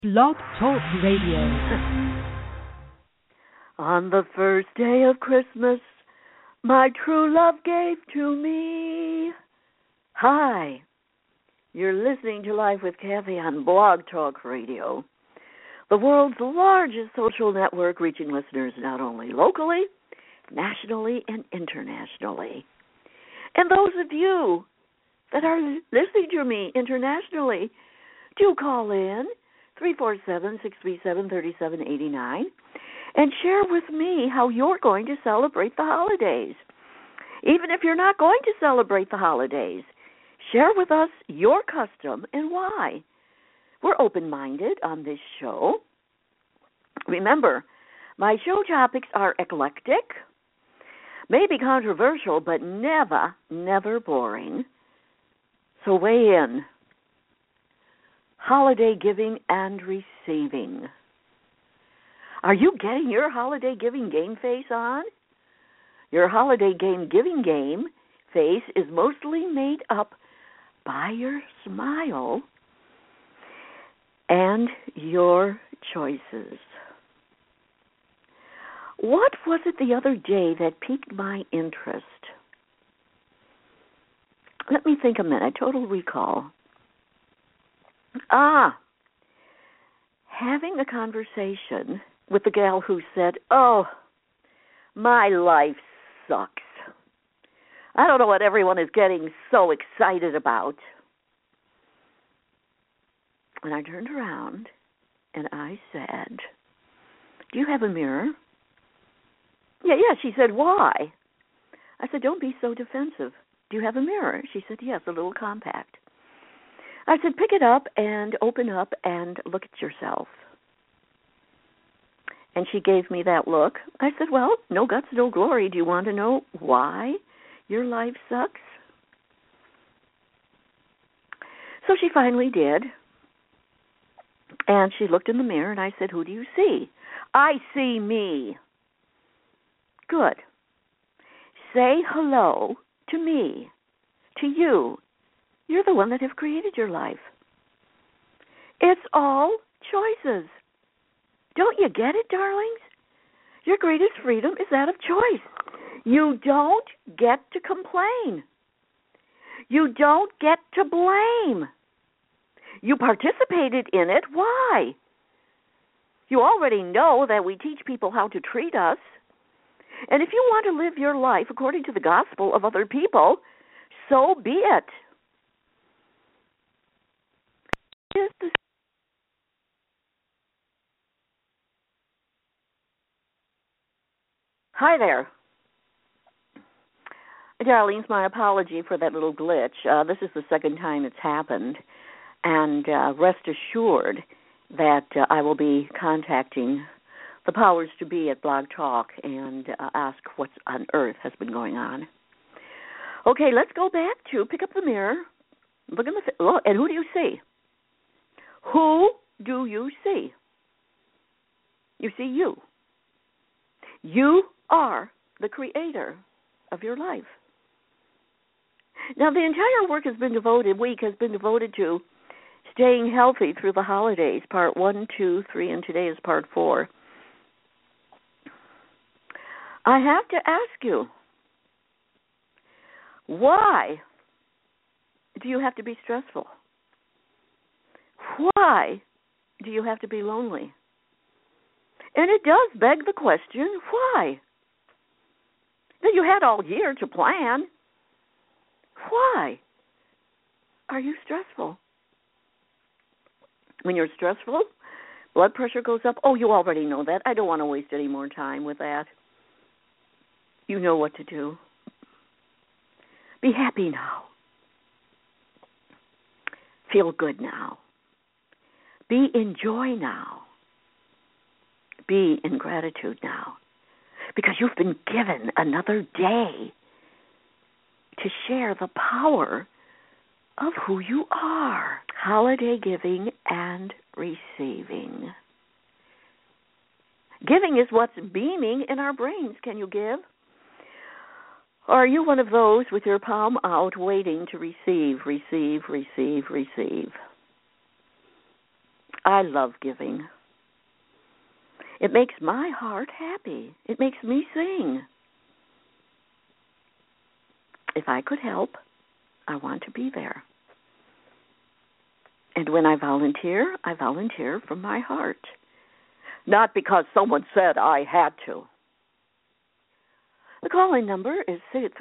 Blog Talk Radio. On the first day of Christmas, my true love gave to me. Hi, you're listening to Live with Kathy on Blog Talk Radio, the world's largest social network reaching listeners not only locally, nationally, and internationally. And those of you that are listening to me internationally, do call in 347-637-3789 and share with me how you're going to celebrate the holidays. Even if you're not going to celebrate the holidays, share with us your custom and why. We're open-minded on this show. Remember, my show topics are eclectic, maybe controversial, but never boring. So weigh in. Holiday giving and receiving. Are you getting your holiday giving game face on? Your holiday giving game face is mostly made up by your smile and your choices. What was it the other day that piqued my interest? Let me think a minute. Total recall. Having a conversation with the gal who said, "Oh, my life sucks. I don't know what everyone is getting so excited about." And I turned around and I said, "Do you have a mirror?" Yeah, she said, "Why?" I said, "Don't be so defensive. Do you have a mirror?" She said, "Yes, a little compact." I said, "Pick it up and open up and look at yourself." And she gave me that look. I said, "Well, no guts, no glory. Do you want to know why your life sucks?" So she finally did. And she looked in the mirror and I said, "Who do you see?" "I see me." "Good. Say hello to me, to you. You're the one that have created your life. It's all choices. Don't you get it, darlings? Your greatest freedom is that of choice. You don't get to complain. You don't get to blame. You participated in it. Why? You already know that we teach people how to treat us. And if you want to live your life according to the gospel of other people, so be it. Hi there. Darlene, my apology for that little glitch. This is the second time it's happened. And rest assured that I will be contacting the powers to be at Blog Talk and ask what on earth has been going on. Okay, let's go back to pick up the mirror. Look in the look, and who do you see? Who do you see? You see you. You are the creator of your life. Now, the entire week has been devoted to staying healthy through the holidays, part 1, 2, 3, and today is part 4. I have to ask you, why do you have to be stressful? Why do you have to be lonely? And it does beg the question, why? Now, you had all year to plan. Why are you stressful? When you're stressful, blood pressure goes up. Oh, you already know that. I don't want to waste any more time with that. You know what to do. Be happy now. Feel good now. Be in joy now. Be in gratitude now. Because you've been given another day to share the power of who you are. Holiday giving and receiving. Giving is what's beaming in our brains. Can you give? Or are you one of those with your palm out waiting to receive? I love giving. It makes my heart happy. It makes me sing. If I could help, I want to be there. And when I volunteer from my heart. Not because someone said I had to. The call-in number is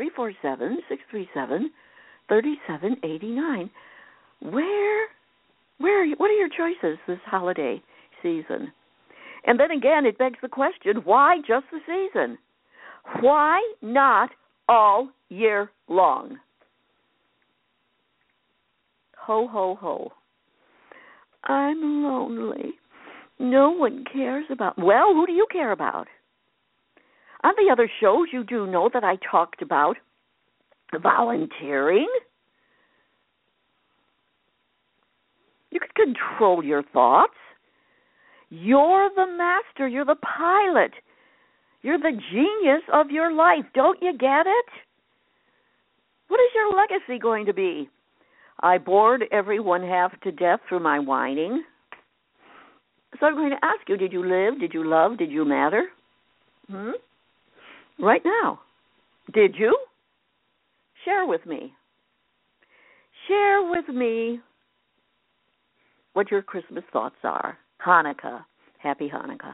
347-637-3789. What are your choices this holiday season? And then again, it begs the question, why just the season? Why not all year long? Ho, ho, ho. I'm lonely. No one cares about... Well, who do you care about? On the other shows, you do know that I talked about volunteering. You can control your thoughts. You're the master. You're the pilot. You're the genius of your life. Don't you get it? What is your legacy going to be? I bored everyone half to death through my whining. So I'm going to ask you, did you live? Did you love? Did you matter? Right now. Did you? Share with me. Share with me what your Christmas thoughts are. Hanukkah. Happy Hanukkah.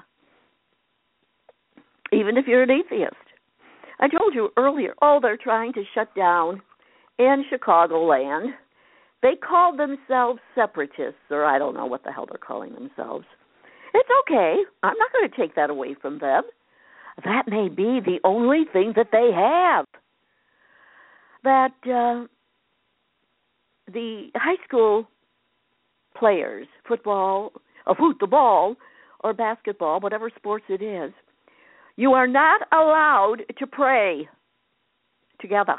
Even if you're an atheist. I told you earlier, they're trying to shut down in Chicagoland. They call themselves separatists, or I don't know what the hell they're calling themselves. It's okay. I'm not going to take that away from them. That may be the only thing that they have. That the high school players, football or basketball, whatever sports it is, you are not allowed to pray together.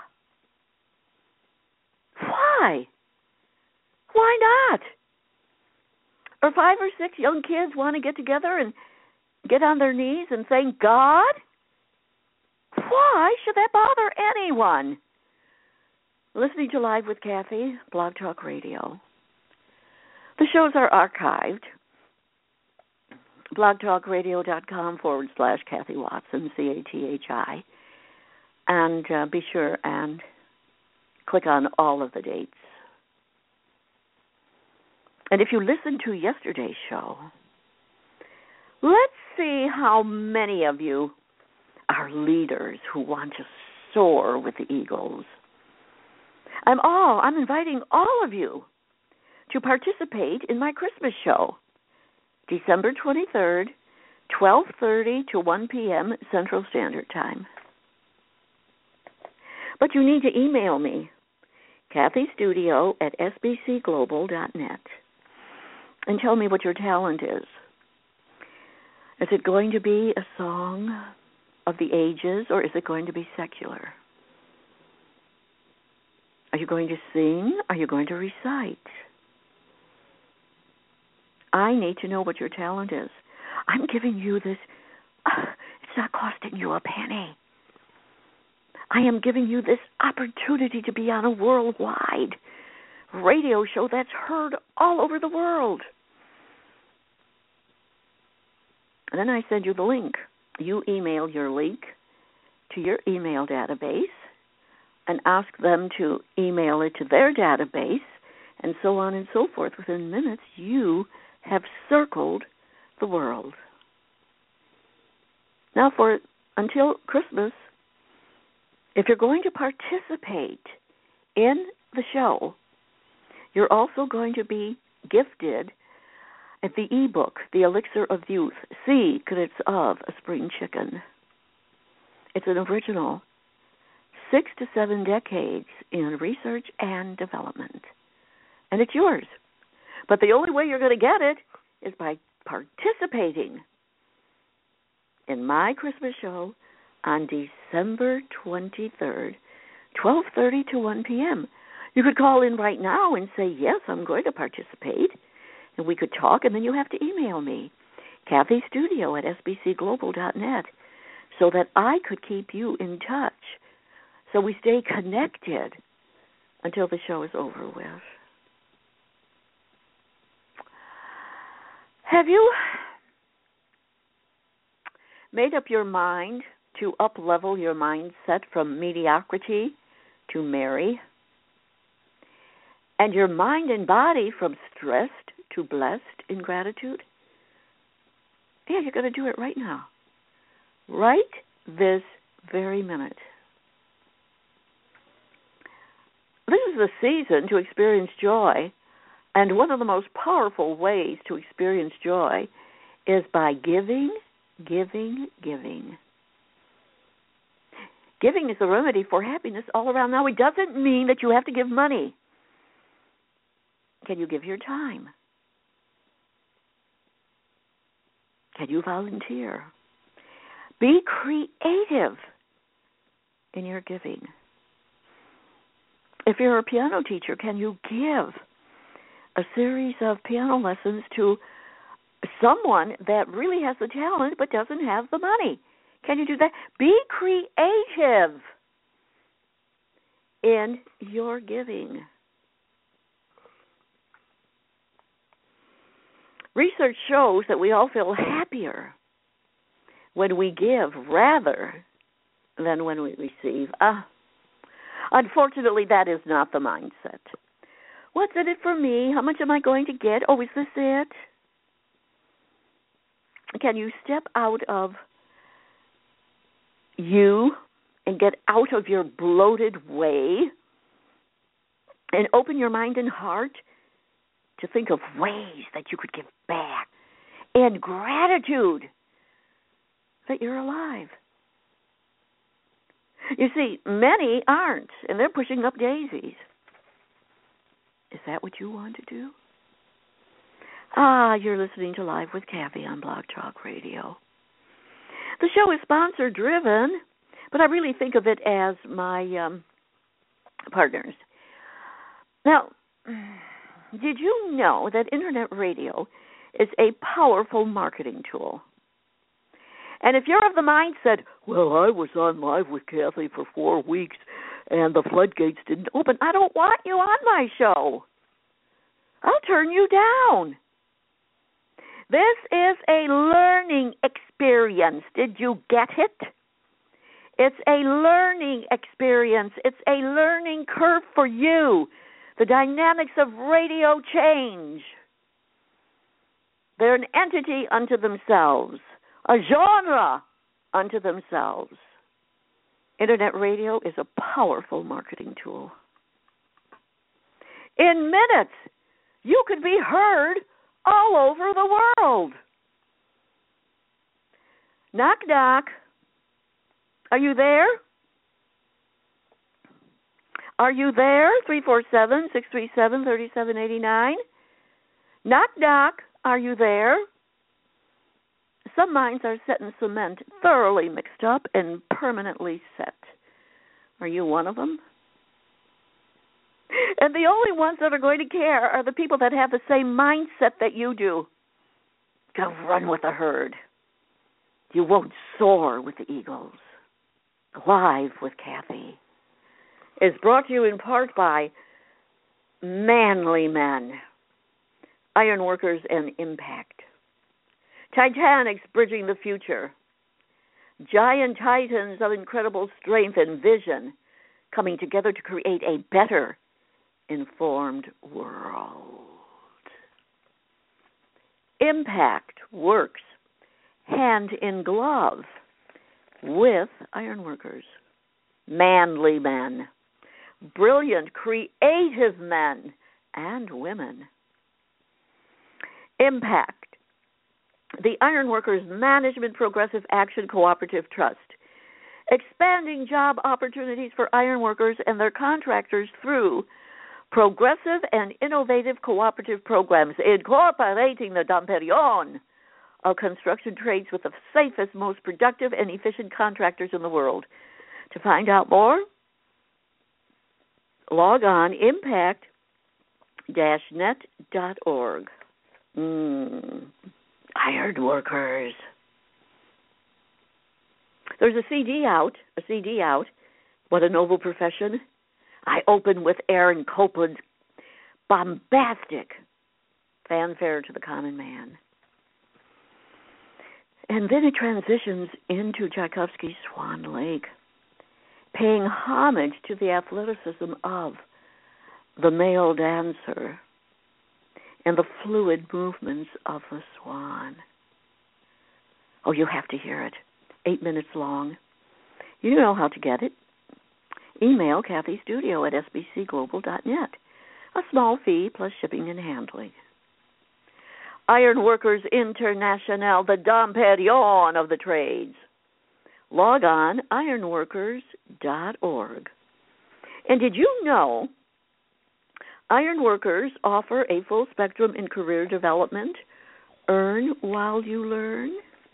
Why? Why not? Or 5 or 6 young kids want to get together and get on their knees and thank God? Why should that bother anyone? Listening to Live with Kathy, Blog Talk Radio. The shows are archived. blogtalkradio.com/Kathy Watson, CATHI. And be sure and click on all of the dates. And if you listened to yesterday's show, let's see how many of you are leaders who want to soar with the eagles. I'm inviting all of you to participate in my Christmas show, December 23rd, 12:30 to 1 p.m. Central Standard Time. But you need to email me, kathystudio@sbcglobal.net, and tell me what your talent is. Is it going to be a song of the ages, or is it going to be secular? Are you going to sing? Are you going to recite? I need to know what your talent is. I'm giving you this. It's not costing you a penny. I am giving you this opportunity to be on a worldwide radio show that's heard all over the world. And then I send you the link. You email your link to your email database and ask them to email it to their database, and so on and so forth. Within minutes, you have circled the world. Now, until Christmas, if you're going to participate in the show, you're also going to be gifted at the ebook, The Elixir of Youth, Secrets of a Spring Chicken. It's an original, 6 to 7 decades in research and development. And it's yours. But the only way you're going to get it is by participating in my Christmas show on December 23rd, 12:30 to 1 p.m. You could call in right now and say, yes, I'm going to participate, and we could talk, and then you have to email me, kathystudio@sbcglobal.net, so that I could keep you in touch, so we stay connected until the show is over with. Have you made up your mind to up-level your mindset from mediocrity to merry? And your mind and body from stressed to blessed in gratitude? Yeah, you're going to do it right now. Right this very minute. This is the season to experience joy, and one of the most powerful ways to experience joy is by giving, giving, giving. Giving is the remedy for happiness all around. Now, it doesn't mean that you have to give money. Can you give your time? Can you volunteer? Be creative in your giving. If you're a piano teacher, can you give a series of piano lessons to someone that really has the talent but doesn't have the money? Can you do that? Be creative in your giving. Research shows that we all feel happier when we give rather than when we receive. Unfortunately, that is not the mindset. What's in it for me? How much am I going to get? Oh, is this it? Can you step out of you and get out of your bloated way and open your mind and heart to think of ways that you could give back and gratitude that you're alive? You see, many aren't, and they're pushing up daisies. Is that what you want to do? You're listening to Live with Kathy on Blog Talk Radio. The show is sponsor-driven, but I really think of it as my partners. Now, did you know that Internet radio is a powerful marketing tool? And if you're of the mindset, well, I was on Live with Kathy for 4 weeks and the floodgates didn't open, I don't want you on my show. I'll turn you down. This is a learning experience. Did you get it? It's a learning experience. It's a learning curve for you. The dynamics of radio change. They're an entity unto themselves, a genre unto themselves. Internet radio is a powerful marketing tool. In minutes, you could be heard all over the world. Knock, knock. Are you there? Are you there? 347-637-3789. Knock, knock. Are you there? Some minds are set in cement, thoroughly mixed up and permanently set. Are you one of them? And the only ones that are going to care are the people that have the same mindset that you do. Go run with the herd. You won't soar with the eagles. Live with Kathy is brought to you in part by Manly Men, Ironworkers and Impact, Titanics Bridging the Future, giant titans of incredible strength and vision coming together to create a better informed world. Impact works hand in glove with Ironworkers, Manly Men, brilliant, creative men and women. Impact, the Ironworkers Management Progressive Action Cooperative Trust, expanding job opportunities for ironworkers and their contractors through progressive and innovative cooperative programs, incorporating the Domperignon of construction trades with the safest, most productive, and efficient contractors in the world. To find out more, log on impact-net.org. Ironworkers. There's a CD out. What a noble profession. I open with Aaron Copland's bombastic Fanfare to the Common Man. And then it transitions into Tchaikovsky's Swan Lake, paying homage to the athleticism of the male dancer and the fluid movements of the swan. Oh, you have to hear it. 8 minutes long. You know how to get it. Email kathystudio@sbcglobal.net. A small fee plus shipping and handling. Ironworkers International, the Dom Perignon of the trades. Log on ironworkers.org. And did you know Ironworkers offer a full spectrum in career development? Earn while you learn.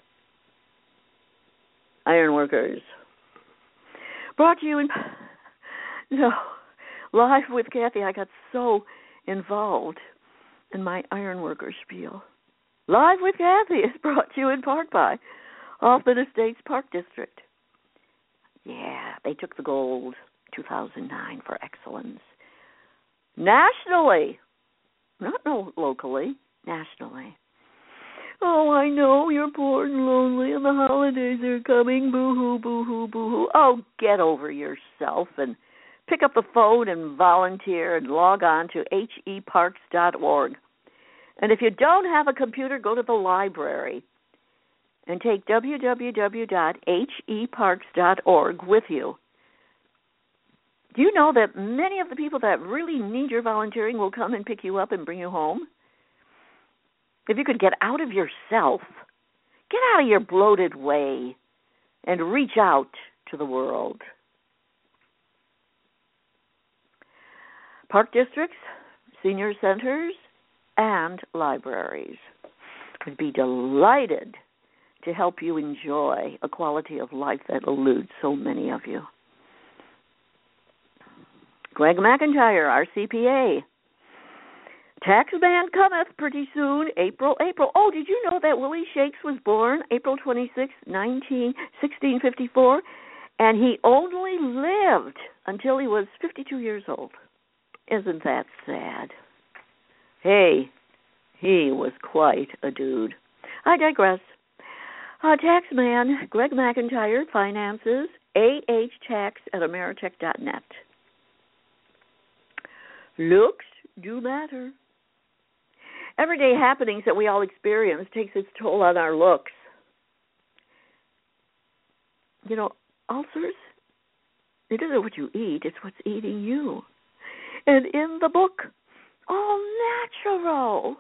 Ironworkers. Brought to you in... No, Live with Kathy. I got so involved in my Ironworker spiel. Live with Kathy is brought to you in part by Hoffman Estates Park District. Yeah, they took the gold 2009 for excellence. Nationally. Not locally, nationally. Oh, I know you're poor and lonely and the holidays are coming. Boo-hoo, boo-hoo, boo-hoo. Oh, get over yourself and pick up the phone and volunteer and log on to heparks.org. And if you don't have a computer, go to the library and take www.heparks.org with you. Do you know that many of the people that really need your volunteering will come and pick you up and bring you home? If you could get out of yourself, get out of your bloated way, and reach out to the world. Park districts, senior centers, and libraries would be delighted to help you enjoy a quality of life that eludes so many of you. Greg McIntyre, our CPA. Taxman cometh pretty soon, April. Oh, did you know that Willie Shakes was born April 26, 1654, and he only lived until he was 52 years old? Isn't that sad? Hey, he was quite a dude. I digress. Taxman, Greg McIntyre, finances, ahtax@ameritech.net. Looks do matter. Everyday happenings that we all experience takes its toll on our looks. You know, ulcers, it isn't what you eat, it's what's eating you. And in the book, All Natural,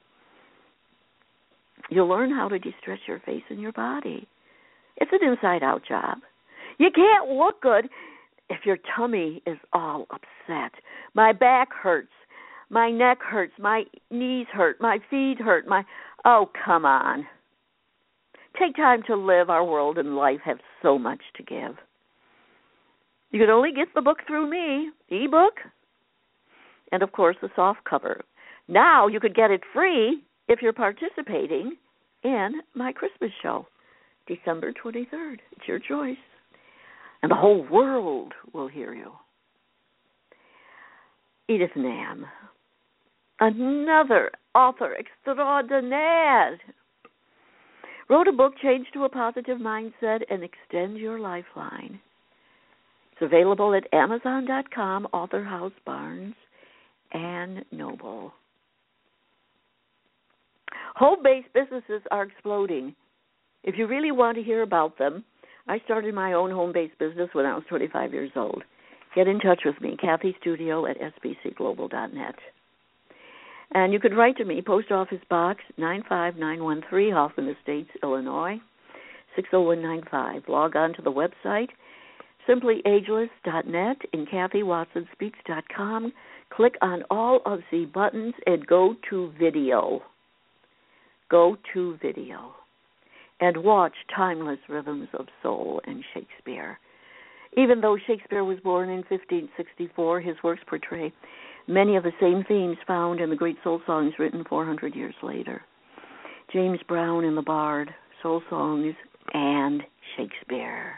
you'll learn how to de-stress your face and your body. It's an inside-out job. You can't look good if your tummy is all upset. My back hurts. My neck hurts. My knees hurt. My feet hurt. Oh, come on. Take time to live. Our world and life have so much to give. You can only get the book through me, ebook, and, of course, the soft cover. Now you could get it free if you're participating in my Christmas show, December 23rd. It's your choice. And the whole world will hear you. Edith Nam, another author extraordinaire, wrote a book, Change to a Positive Mindset and Extend Your Lifeline. It's available at Amazon.com, Author House, Barnes and Noble. Home-based businesses are exploding. If you really want to hear about them, I started my own home-based business when I was 25 years old. Get in touch with me, kathystudio@sbcglobal.net. And you could write to me, Post Office Box 95913, Hoffman Estates, Illinois, 60195. Log on to the website, simplyageless.net and kathywatsonspeaks.com. Click on all of the buttons and go to video. Go to video. And watch Timeless Rhythms of Soul and Shakespeare. Even though Shakespeare was born in 1564, his works portray many of the same themes found in the great soul songs written 400 years later. James Brown and the Bard, soul songs, and Shakespeare.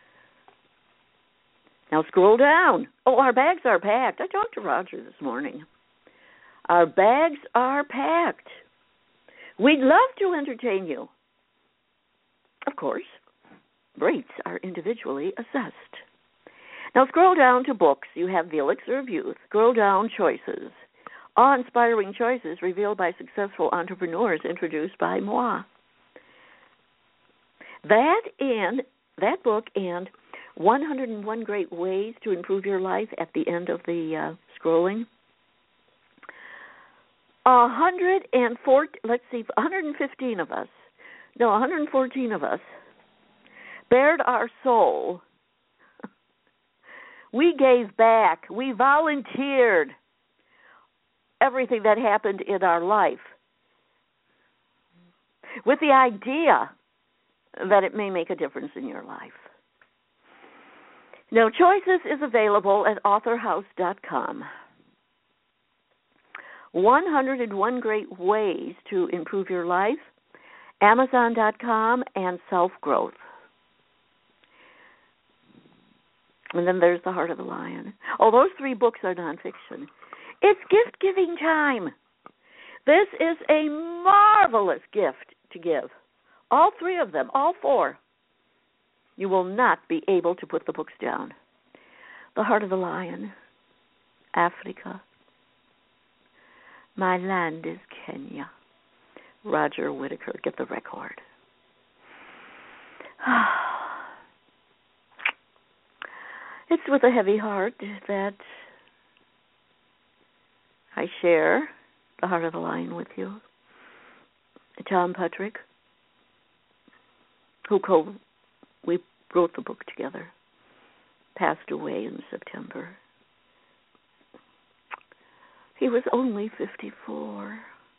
Now scroll down. Oh, our bags are packed. I talked to Roger this morning. Our bags are packed. We'd love to entertain you. course, rates are individually assessed. Now scroll down to books. You have The Elixir of Youth. Scroll down, choices. Awe-inspiring choices revealed by successful entrepreneurs introduced by moi. That book and 101 Great Ways to Improve Your Life at the end of the scrolling. 114 of us, 114 of us bared our soul. We gave back. We volunteered everything that happened in our life with the idea that it may make a difference in your life. Now, Choices is available at authorhouse.com. 101 Great Ways to Improve Your Life, Amazon.com, and Self-Growth. And then there's The Heart of the Lion. Oh, those 3 books are nonfiction. It's gift-giving time. This is a marvelous gift to give. All 3 of them, all 4. You will not be able to put the books down. The Heart of the Lion, Africa. My land is Kenya. Roger Whittaker, get the record. It's with a heavy heart that I share The Heart of the Lion with you. Tom Patrick, we wrote the book together, passed away in September. He was only 54.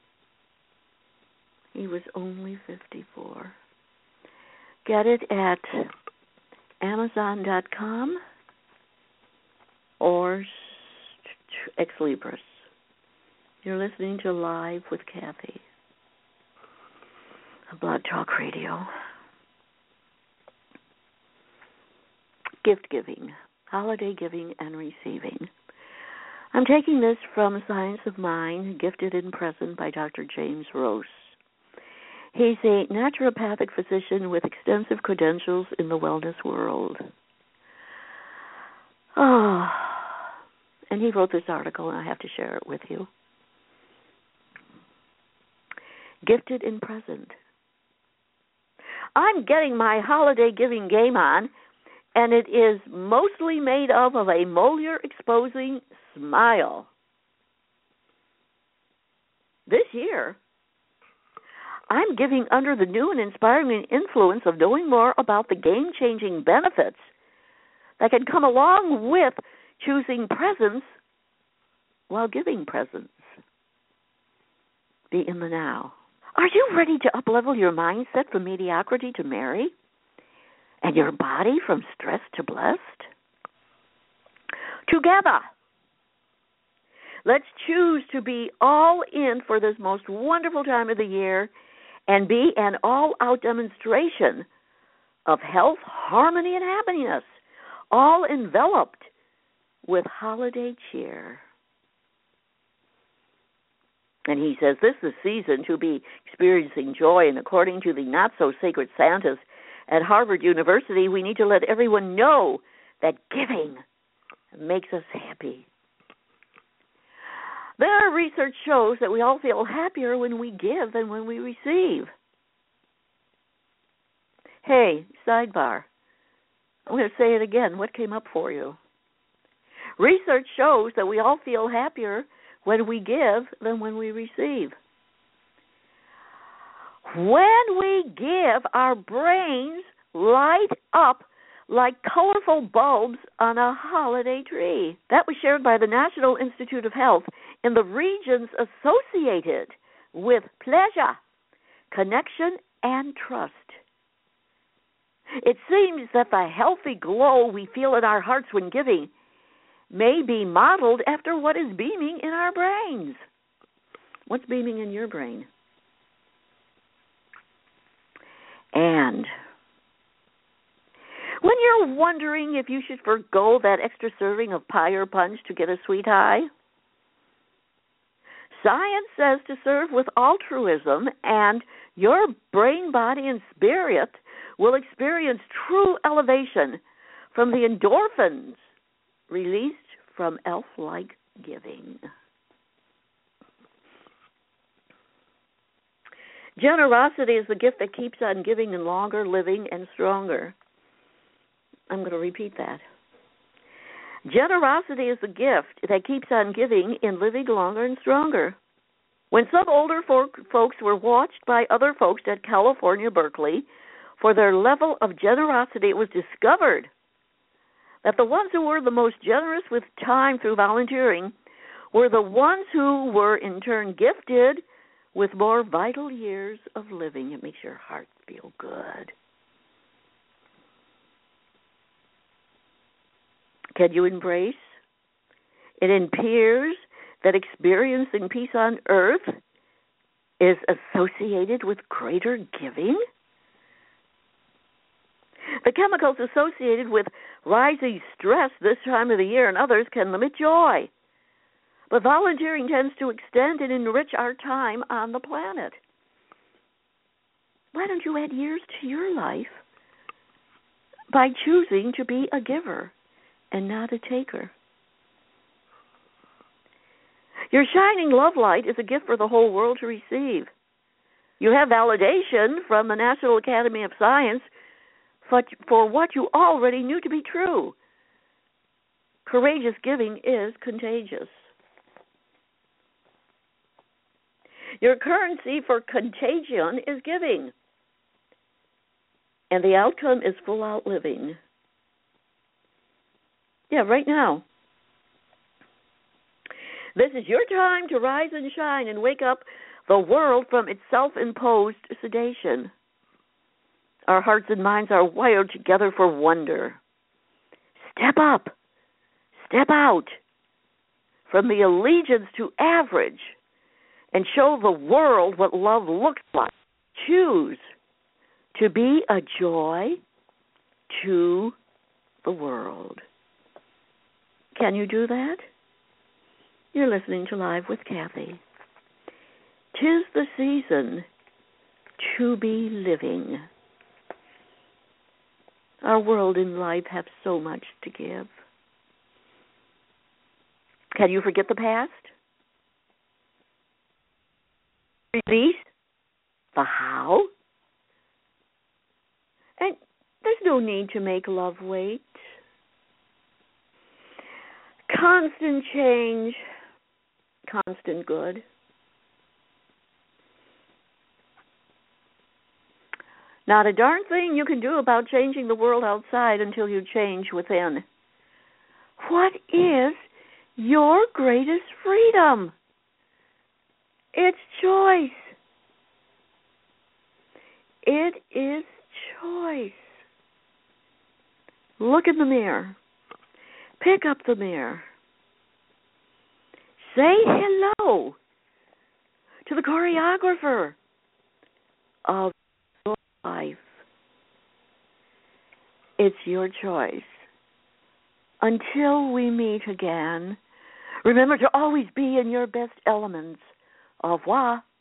He was only 54. Get it at Amazon.com or Ex Libris. You're listening to Live with Kathy, a Blog Talk Radio. Gift giving, holiday giving and receiving. I'm taking this from Science of Mind, Gifted and Present by Dr. James Rose. He's a naturopathic physician with extensive credentials in the wellness world. And he wrote this article, and I have to share it with you. Gifted and Present. I'm getting my holiday giving game on, and it is mostly made up of a molar-exposing smile. This year, I'm giving under the new and inspiring influence of knowing more about the game-changing benefits that can come along with choosing presents while giving presents. Be in the now. Are you ready to up-level your mindset from mediocrity to merry? And your body from stress to blessed? Together, let's choose to be all in for this most wonderful time of the year and be an all-out demonstration of health, harmony, and happiness, all enveloped with holiday cheer. And he says this is the season to be experiencing joy, and according to the not-so-sacred Santas at Harvard University, we need to let everyone know that giving makes us happy. Their research shows that we all feel happier when we give than when we receive. Hey, sidebar. I'm going to say it again. What came up for you? Research shows that we all feel happier when we give than when we receive. When we give, our brains light up like colorful bulbs on a holiday tree. That was shared by the National Institute of Health in the regions associated with pleasure, connection, and trust. It seems that the healthy glow we feel in our hearts when giving may be modeled after what is beaming in our brains. What's beaming in your brain? And when you're wondering if you should forgo that extra serving of pie or punch to get a sweet high, science says to serve with altruism, and your brain, body, and spirit will experience true elevation from the endorphins released from elf-like giving. Generosity is the gift that keeps on giving and longer living and stronger. I'm going to repeat that. Generosity is the gift that keeps on giving and living longer and stronger. When some older folks were watched by other folks at California, Berkeley, for their level of generosity, it was discovered that the ones who were the most generous with time through volunteering were the ones who were in turn gifted with more vital years of living. It makes your heart feel good. Can you embrace? It appears that experiencing peace on earth is associated with greater giving. The chemicals associated with rising stress this time of the year and others can limit joy. But volunteering tends to extend and enrich our time on the planet. Why don't you add years to your life by choosing to be a giver and not a taker? Your shining love light is a gift for the whole world to receive. You have validation from the National Academy of Science for what you already knew to be true. Courageous giving is contagious. Your currency for contagion is giving, and the outcome is full out living. Yeah, right now. This is your time to rise and shine and wake up the world from its self-imposed sedation. Our hearts and minds are wired together for wonder. Step up. Step out from the allegiance to average and show the world what love looks like. Choose to be a joy to the world. Can you do that? You're listening to Live with Kathy. 'Tis the season to be living. Our world and life have so much to give. Can you forget the past? Release the how? And there's no need to make love wait. Constant change, constant good. Not a darn thing you can do about changing the world outside until you change within. What is your greatest freedom? It's choice. It is choice. Look in the mirror. Pick up the mirror. Say hello to the choreographer of your life. It's your choice. Until we meet again, remember to always be in your best elements. Au revoir.